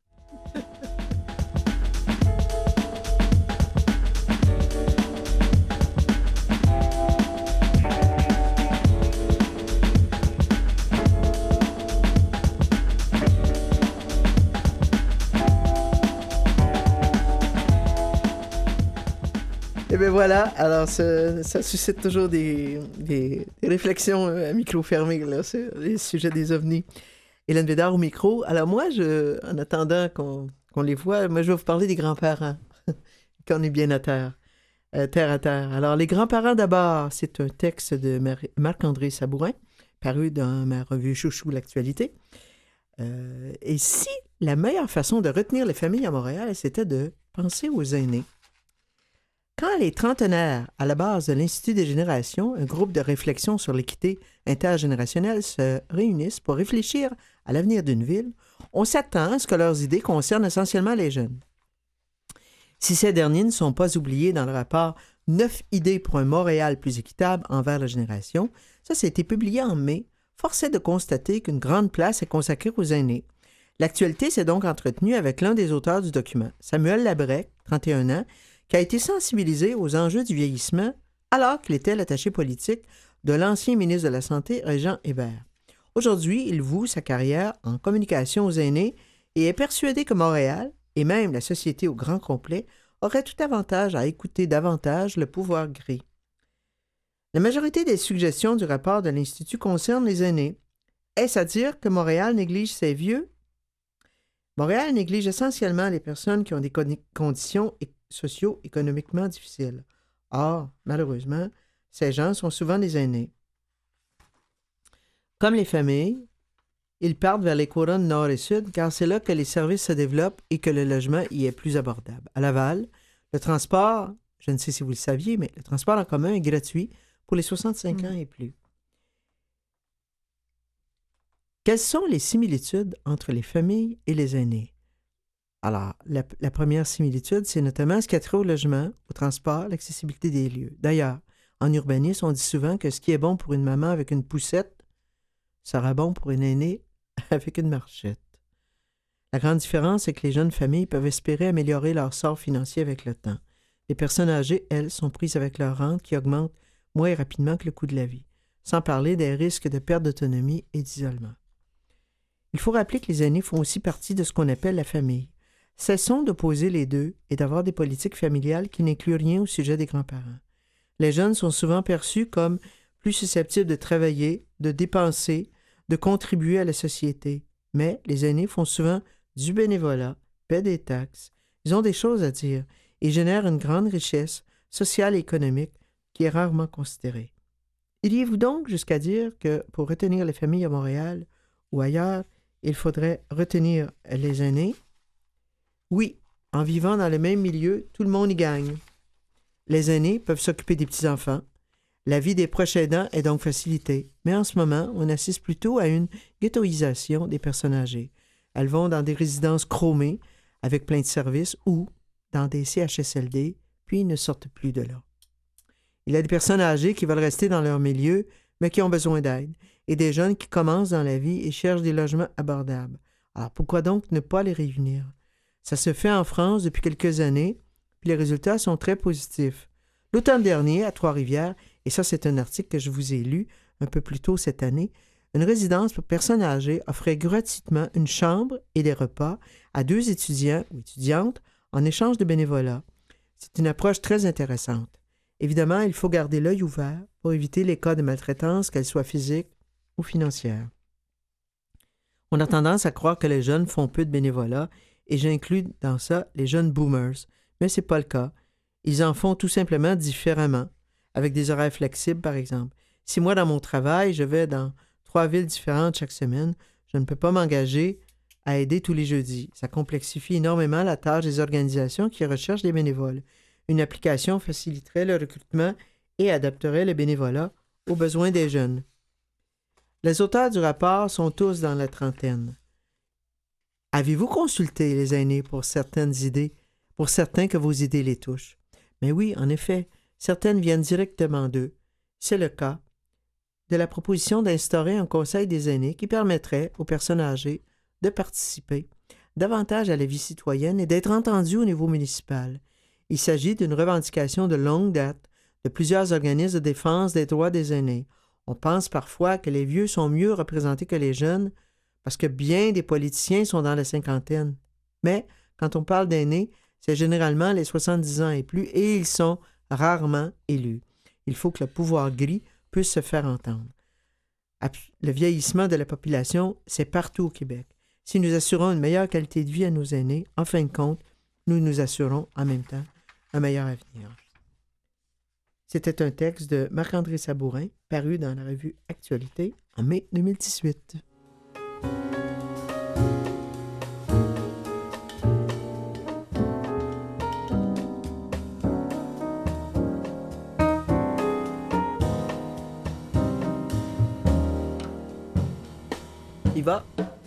Et bien voilà, alors ça, ça suscite toujours des, des, des réflexions à micro fermé, là, sur les sujets des ovnis. Hélène Bédard au micro. Alors moi, je, en attendant qu'on, qu'on les voit, moi je vais vous parler des grands-parents, qu'on est bien à terre, euh, terre à terre. Alors les grands-parents d'abord, c'est un texte de Mar- Marc-André Sabourin, paru dans ma revue Chouchou l'actualité. Euh, et si la meilleure façon de retenir les familles à Montréal, c'était de penser aux aînés. Quand les trentenaires, à la base de l'Institut des générations, un groupe de réflexion sur l'équité intergénérationnelle, se réunissent pour réfléchir à l'avenir d'une ville, on s'attend à ce que leurs idées concernent essentiellement les jeunes. Si ces derniers ne sont pas oubliés dans le rapport « Neuf idées pour un Montréal plus équitable envers la génération », ça, ça a été publié en mai, force est de constater qu'une grande place est consacrée aux aînés. L'actualité s'est donc entretenue avec l'un des auteurs du document, Samuel Labrec, trente et un ans, qui a été sensibilisé aux enjeux du vieillissement alors qu'il était l'attaché politique de l'ancien ministre de la Santé, Régent Hébert. Aujourd'hui, il voue sa carrière en communication aux aînés et est persuadé que Montréal, et même la société au grand complet, aurait tout avantage à écouter davantage le pouvoir gris. La majorité des suggestions du rapport de l'Institut concernent les aînés. Est-ce à dire que Montréal néglige ses vieux? Montréal néglige essentiellement les personnes qui ont des con- conditions é- socio-économiquement difficiles. Or, malheureusement, ces gens sont souvent des aînés. Comme les familles, ils partent vers les couronnes nord et sud car c'est là que les services se développent et que le logement y est plus abordable. À Laval, le transport, je ne sais si vous le saviez, mais le transport en commun est gratuit pour les soixante-cinq Mm. ans et plus. Quelles sont les similitudes entre les familles et les aînés? Alors, la, la première similitude, c'est notamment ce qui a trait au logement, au transport, l'accessibilité des lieux. D'ailleurs, en urbanisme, on dit souvent que ce qui est bon pour une maman avec une poussette sera bon pour une aînée avec une marchette. La grande différence, c'est que les jeunes familles peuvent espérer améliorer leur sort financier avec le temps. Les personnes âgées, elles, sont prises avec leur rente qui augmente moins rapidement que le coût de la vie, sans parler des risques de perte d'autonomie et d'isolement. Il faut rappeler que les aînés font aussi partie de ce qu'on appelle la famille. Cessons d'opposer les deux et d'avoir des politiques familiales qui n'incluent rien au sujet des grands-parents. Les jeunes sont souvent perçus comme plus susceptibles de travailler, de dépenser, de contribuer à la société. Mais les aînés font souvent du bénévolat, paient des taxes, ils ont des choses à dire et génèrent une grande richesse sociale et économique qui est rarement considérée. Iriez-vous donc jusqu'à dire que pour retenir les familles à Montréal ou ailleurs, il faudrait retenir les aînés? Oui, en vivant dans le même milieu, tout le monde y gagne. Les aînés peuvent s'occuper des petits-enfants. La vie des proches aidants est donc facilitée. Mais en ce moment, on assiste plutôt à une ghettoisation des personnes âgées. Elles vont dans des résidences chromées avec plein de services ou dans des C H S L D, puis ne sortent plus de là. Il y a des personnes âgées qui veulent rester dans leur milieu, mais qui ont besoin d'aide, et des jeunes qui commencent dans la vie et cherchent des logements abordables. Alors pourquoi donc ne pas les réunir? Ça se fait en France depuis quelques années, puis les résultats sont très positifs. L'automne dernier, à Trois-Rivières, et ça c'est un article que je vous ai lu un peu plus tôt cette année, une résidence pour personnes âgées offrait gratuitement une chambre et des repas à deux étudiants ou étudiantes en échange de bénévolat. C'est une approche très intéressante. Évidemment, il faut garder l'œil ouvert pour éviter les cas de maltraitance, qu'elles soient physiques ou financières. On a tendance à croire que les jeunes font peu de bénévolat, et j'inclus dans ça les jeunes boomers, mais ce n'est pas le cas. Ils en font tout simplement différemment, avec des horaires flexibles par exemple. Si moi, dans mon travail, je vais dans trois villes différentes chaque semaine, je ne peux pas m'engager à aider tous les jeudis. Ça complexifie énormément la tâche des organisations qui recherchent des bénévoles. Une application faciliterait le recrutement et adapterait le bénévolat aux besoins des jeunes. Les auteurs du rapport sont tous dans la trentaine. Avez-vous consulté les aînés pour certaines idées, pour certains que vos idées les touchent? Mais oui, en effet, certaines viennent directement d'eux. C'est le cas de la proposition d'instaurer un conseil des aînés qui permettrait aux personnes âgées de participer davantage à la vie citoyenne et d'être entendues au niveau municipal. Il s'agit d'une revendication de longue date de plusieurs organismes de défense des droits des aînés. On pense parfois que les vieux sont mieux représentés que les jeunes parce que bien des politiciens sont dans la cinquantaine. Mais quand on parle d'aînés, c'est généralement les soixante-dix ans et plus et ils sont rarement élus. Il faut que le pouvoir gris puisse se faire entendre. Le vieillissement de la population, c'est partout au Québec. Si nous assurons une meilleure qualité de vie à nos aînés, en fin de compte, nous nous assurons en même temps un meilleur avenir. C'était un texte de Marc-André Sabourin, paru dans la revue Actualité en mai deux mille dix-huit. Il va.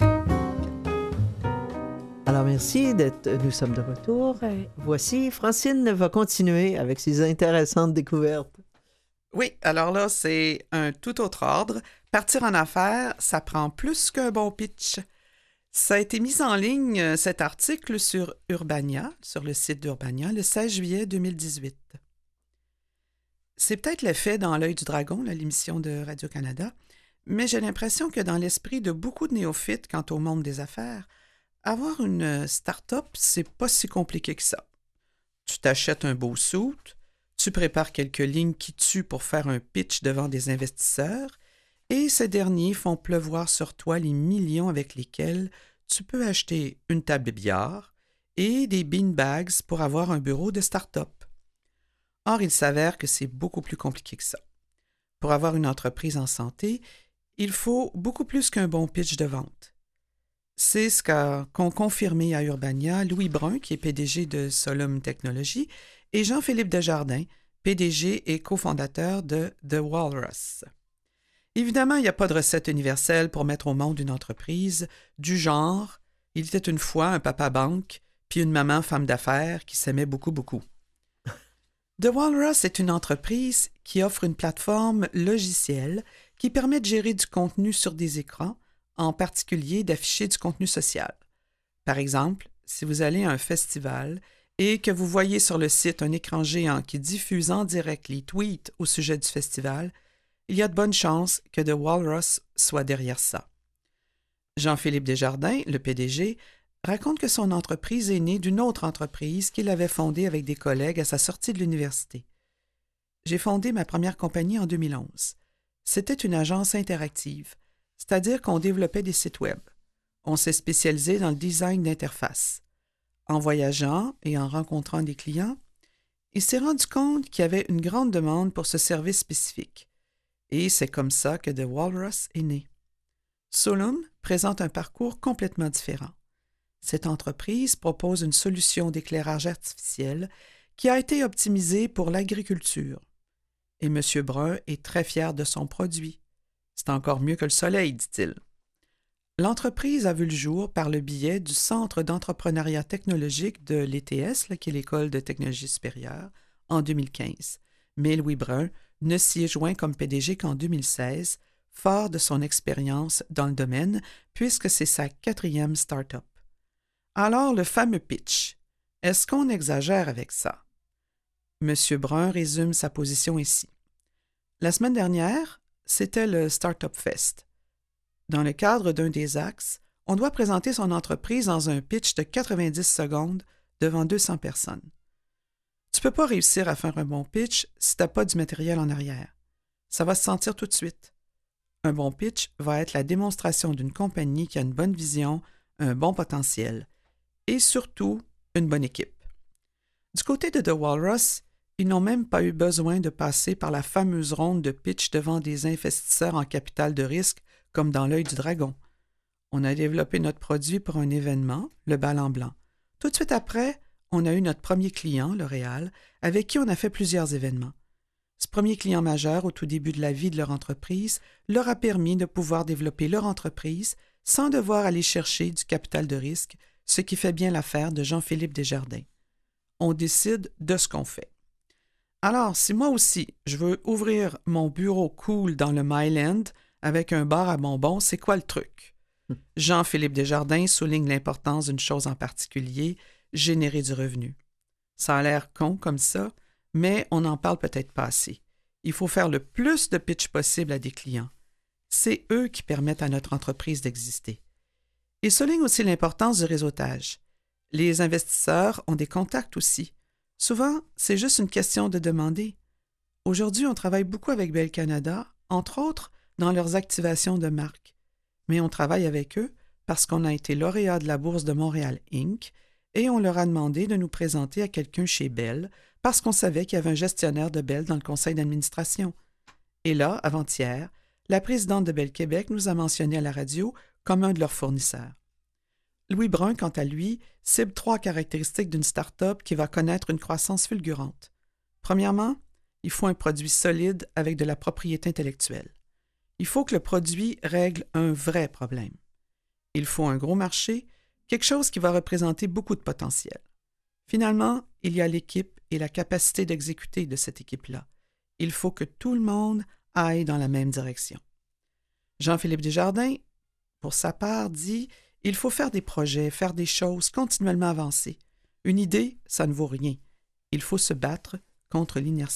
Alors, merci d'être. Nous sommes de retour. Voici, Francine va continuer avec ses intéressantes découvertes. Oui, alors là, c'est un tout autre ordre. Partir en affaires, ça prend plus qu'un bon pitch. Ça a été mis en ligne, cet article, sur Urbania, sur le site d'Urbania, le seize juillet deux mille dix-huit. C'est peut-être l'effet dans l'œil du dragon, là, l'émission de Radio-Canada, mais j'ai l'impression que dans l'esprit de beaucoup de néophytes quant au monde des affaires, avoir une start-up, c'est pas si compliqué que ça. Tu t'achètes un beau suit, tu prépares quelques lignes qui tuent pour faire un pitch devant des investisseurs, Et ces derniers font pleuvoir sur toi les millions avec lesquels tu peux acheter une table de billard et des beanbags pour avoir un bureau de start-up. Or, il s'avère que c'est beaucoup plus compliqué que ça. Pour avoir une entreprise en santé, il faut beaucoup plus qu'un bon pitch de vente. C'est ce qu'a, qu'ont confirmé à Urbania Louis Brun, qui est P D G de Solum Technologies, et Jean-Philippe Desjardins, P D G et cofondateur de The Walrus. Évidemment, il n'y a pas de recette universelle pour mettre au monde une entreprise du genre « Il était une fois un papa banque puis une maman femme d'affaires qui s'aimait beaucoup, beaucoup ». The Walrus est une entreprise qui offre une plateforme logicielle qui permet de gérer du contenu sur des écrans, en particulier d'afficher du contenu social. Par exemple, si vous allez à un festival et que vous voyez sur le site un écran géant qui diffuse en direct les tweets au sujet du festival, il y a de bonnes chances que The Walrus soit derrière ça. Jean-Philippe Desjardins, le P D G, raconte que son entreprise est née d'une autre entreprise qu'il avait fondée avec des collègues à sa sortie de l'université. J'ai fondé ma première compagnie en deux mille onze. C'était une agence interactive, c'est-à-dire qu'on développait des sites web. On s'est spécialisé dans le design d'interface. En voyageant et en rencontrant des clients, il s'est rendu compte qu'il y avait une grande demande pour ce service spécifique. Et c'est comme ça que The Walrus est né. Solum présente un parcours complètement différent. Cette entreprise propose une solution d'éclairage artificiel qui a été optimisée pour l'agriculture. Et M. Brun est très fier de son produit. C'est encore mieux que le soleil, dit-il. L'entreprise a vu le jour par le biais du Centre d'entrepreneuriat technologique de l'E T S, qui est l'École de technologie supérieure, en deux mille quinze. Mais Louis Brun ne s'y est joint comme P D G qu'en deux mille seize, fort de son expérience dans le domaine, puisque c'est sa quatrième start-up. Alors, le fameux pitch. Est-ce qu'on exagère avec ça? M. Brun résume sa position ici. La semaine dernière, c'était le Startup Fest. Dans le cadre d'un des axes, on doit présenter son entreprise dans un pitch de quatre-vingt-dix secondes devant deux cents personnes. Tu ne peux pas réussir à faire un bon pitch si tu n'as pas du matériel en arrière. Ça va se sentir tout de suite. Un bon pitch va être la démonstration d'une compagnie qui a une bonne vision, un bon potentiel et surtout une bonne équipe. Du côté de The Walrus, ils n'ont même pas eu besoin de passer par la fameuse ronde de pitch devant des investisseurs en capital de risque comme dans l'œil du dragon. On a développé notre produit pour un événement, le Bal en Blanc. Tout de suite après, on a eu notre premier client, L'Oréal, avec qui on a fait plusieurs événements. Ce premier client majeur au tout début de la vie de leur entreprise leur a permis de pouvoir développer leur entreprise sans devoir aller chercher du capital de risque, ce qui fait bien l'affaire de Jean-Philippe Desjardins. On décide de ce qu'on fait. Alors, si moi aussi, je veux ouvrir mon bureau cool dans le Myland avec un bar à bonbons, c'est quoi le truc? Jean-Philippe Desjardins souligne l'importance d'une chose en particulier, générer du revenu. Ça a l'air con comme ça, mais on n'en parle peut-être pas assez. Il faut faire le plus de pitch possible à des clients. C'est eux qui permettent à notre entreprise d'exister. Il souligne aussi l'importance du réseautage. Les investisseurs ont des contacts aussi. Souvent, c'est juste une question de demander. Aujourd'hui, on travaille beaucoup avec Bell Canada, entre autres dans leurs activations de marque. Mais on travaille avec eux parce qu'on a été lauréat de la Bourse de Montréal Incorporée et on leur a demandé de nous présenter à quelqu'un chez Bell parce qu'on savait qu'il y avait un gestionnaire de Bell dans le conseil d'administration. Et là, avant-hier, la présidente de Bell Québec nous a mentionné à la radio comme un de leurs fournisseurs. Louis Brun, quant à lui, cible trois caractéristiques d'une start-up qui va connaître une croissance fulgurante. Premièrement, il faut un produit solide avec de la propriété intellectuelle. Il faut que le produit règle un vrai problème. Il faut un gros marché, quelque chose qui va représenter beaucoup de potentiel. Finalement, il y a l'équipe et la capacité d'exécuter de cette équipe-là. Il faut que tout le monde aille dans la même direction. Jean-Philippe Desjardins, pour sa part, dit « Il faut faire des projets, faire des choses, continuellement avancer. Une idée, ça ne vaut rien. Il faut se battre contre l'inertie. »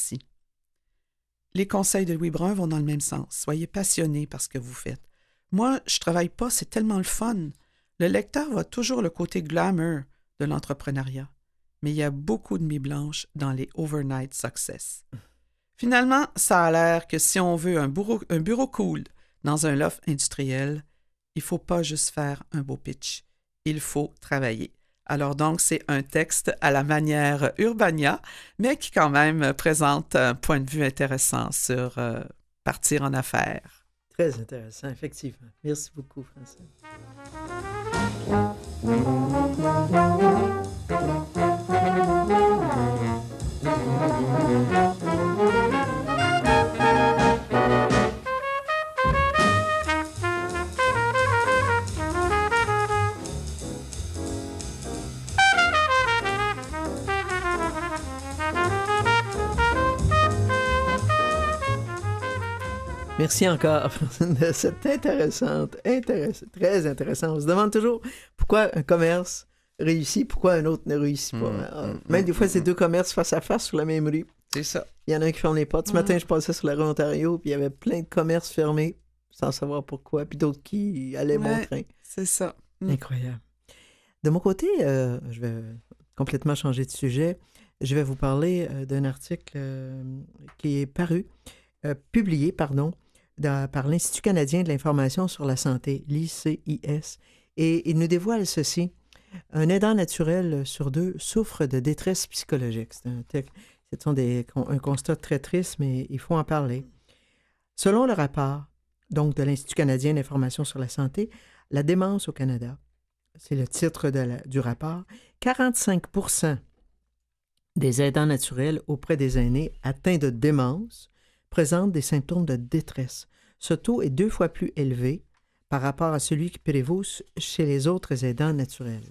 Les conseils de Louis Brun vont dans le même sens. Soyez passionnés par ce que vous faites. Moi, je ne travaille pas, c'est tellement le fun. Le lecteur voit toujours le côté glamour de l'entrepreneuriat. Mais il y a beaucoup de nuits blanches dans les overnight success. Finalement, ça a l'air que si on veut un bureau, un bureau cool dans un loft industriel, il ne faut pas juste faire un beau pitch. Il faut travailler. Alors donc, c'est un texte à la manière Urbania, mais qui quand même présente un point de vue intéressant sur euh, partir en affaires. Très intéressant, effectivement. Merci beaucoup, Francine. Merci encore de cette intéressante, intéress- très intéressant. On se demande toujours pourquoi un commerce réussit, pourquoi un autre ne réussit pas. Mmh, Alors, mmh, même mmh, des fois, mmh, c'est deux commerces face à face sur la même rue. C'est ça. Il y en a un qui ferme les portes. Ce Mmh. matin, je passais sur la rue Ontario, puis il y avait plein de commerces fermés, sans savoir pourquoi, puis d'autres qui allaient bon Ouais. train. C'est ça. Mmh. Incroyable. De mon côté, euh, je vais complètement changer de sujet. Je vais vous parler euh, d'un article euh, qui est paru, euh, publié, pardon, dans- par l'Institut canadien de l'information sur la santé, l'I C I S, et il nous dévoile ceci. Un aidant naturel sur deux souffre de détresse psychologique. C'est un, tec- ce sont des, un constat très triste, mais il faut en parler. Selon le rapport donc, de l'Institut canadien d'information sur la santé, la démence au Canada, c'est le titre de la- du rapport, quarante-cinq pour cent des aidants naturels auprès des aînés atteints de démence présentent des symptômes de détresse. Ce taux est deux fois plus élevé par rapport à celui qui prévaut chez les autres aidants naturels.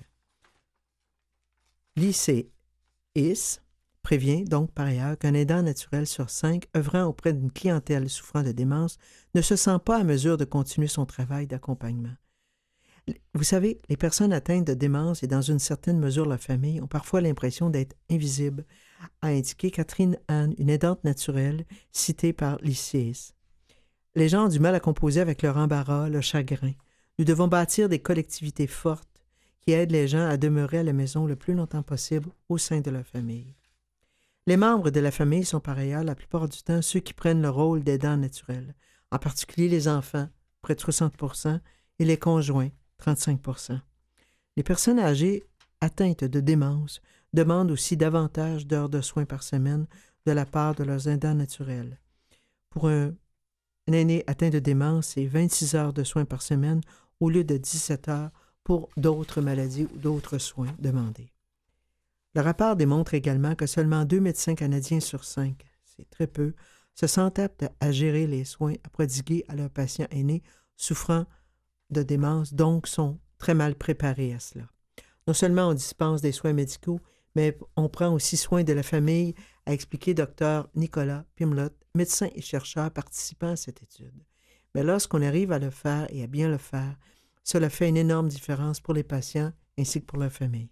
L'I C I S prévient donc par ailleurs qu'un aidant naturel sur cinq œuvrant auprès d'une clientèle souffrant de démence ne se sent pas à mesure de continuer son travail d'accompagnement. Vous savez, les personnes atteintes de démence et dans une certaine mesure leur famille ont parfois l'impression d'être invisibles, a indiqué Catherine Anne, une aidante naturelle citée par l'I C I S. Les gens ont du mal à composer avec leur embarras, leur chagrin. Nous devons bâtir des collectivités fortes qui aident les gens à demeurer à la maison le plus longtemps possible au sein de leur famille. Les membres de la famille sont par ailleurs la plupart du temps ceux qui prennent le rôle d'aidants naturels, en particulier les enfants, près de soixante pour cent, et les conjoints, trente-cinq pour cent. Les personnes âgées atteintes de démence demandent aussi davantage d'heures de soins par semaine de la part de leurs aidants naturels. Pour un, un aîné atteint de démence, c'est vingt-six heures de soins par semaine au lieu de dix-sept heures pour d'autres maladies ou d'autres soins demandés. Le rapport démontre également que seulement deux médecins canadiens sur cinq, c'est très peu, se sentent aptes à gérer les soins à prodiguer à leurs patients aînés souffrant de démence, donc sont très mal préparés à cela. Non seulement on dispense des soins médicaux, mais on prend aussi soin de la famille, a expliqué Dr Nicolas Pimlott, médecin et chercheur participant à cette étude. Mais lorsqu'on arrive à le faire et à bien le faire, cela fait une énorme différence pour les patients ainsi que pour leur famille.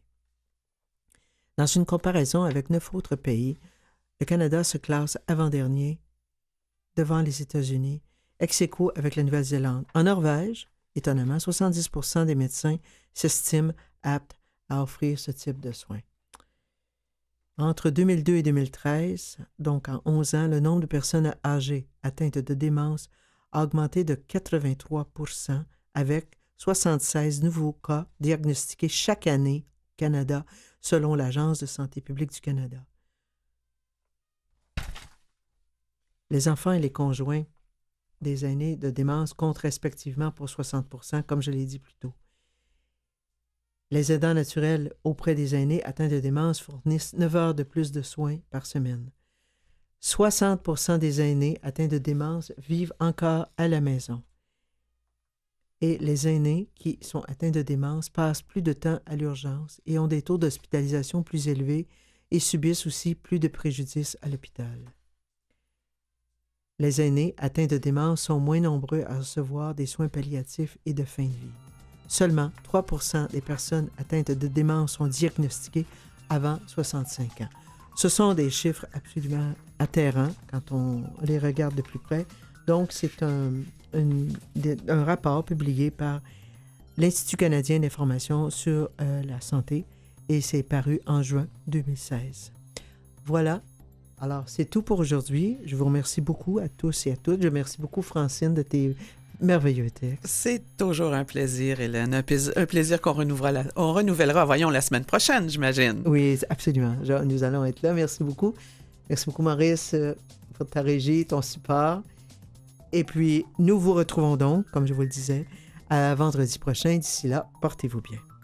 Dans une comparaison avec neuf autres pays, le Canada se classe avant-dernier devant les États-Unis, ex aequo avec la Nouvelle-Zélande. En Norvège, étonnamment, soixante-dix pour cent des médecins s'estiment aptes à offrir ce type de soins. Entre deux mille deux et deux mille treize, donc en onze ans, le nombre de personnes âgées atteintes de démence a augmenté de quatre-vingt-trois pour cent avec soixante-seize nouveaux cas diagnostiqués chaque année au Canada, selon l'Agence de santé publique du Canada. Les enfants et les conjoints des aînés de démence comptent respectivement pour soixante pour cent, comme je l'ai dit plus tôt. Les aidants naturels auprès des aînés atteints de démence fournissent neuf heures de plus de soins par semaine. soixante pour cent des aînés atteints de démence vivent encore à la maison. Et les aînés qui sont atteints de démence passent plus de temps à l'urgence et ont des taux d'hospitalisation plus élevés et subissent aussi plus de préjudices à l'hôpital. Les aînés atteints de démence sont moins nombreux à recevoir des soins palliatifs et de fin de vie. Seulement trois pour cent des personnes atteintes de démence sont diagnostiquées avant soixante-cinq ans. Ce sont des chiffres absolument atterrants quand on les regarde de plus près. Donc, c'est un, un, un rapport publié par l'Institut canadien d'information sur euh, la santé et c'est paru en juin deux mille seize. Voilà. Alors, c'est tout pour aujourd'hui. Je vous remercie beaucoup à tous et à toutes. Je remercie beaucoup Francine de tes Merveilleux texte. C'est toujours un plaisir, Hélène. Un, pais- un plaisir qu'on renouvellera, la, on renouvellera, voyons, la semaine prochaine, j'imagine. Oui, absolument. Je- nous allons être là. Merci beaucoup. Merci beaucoup, Maurice, euh, pour ta régie, ton support. Et puis, nous vous retrouvons donc, comme je vous le disais, à vendredi prochain. D'ici là, portez-vous bien.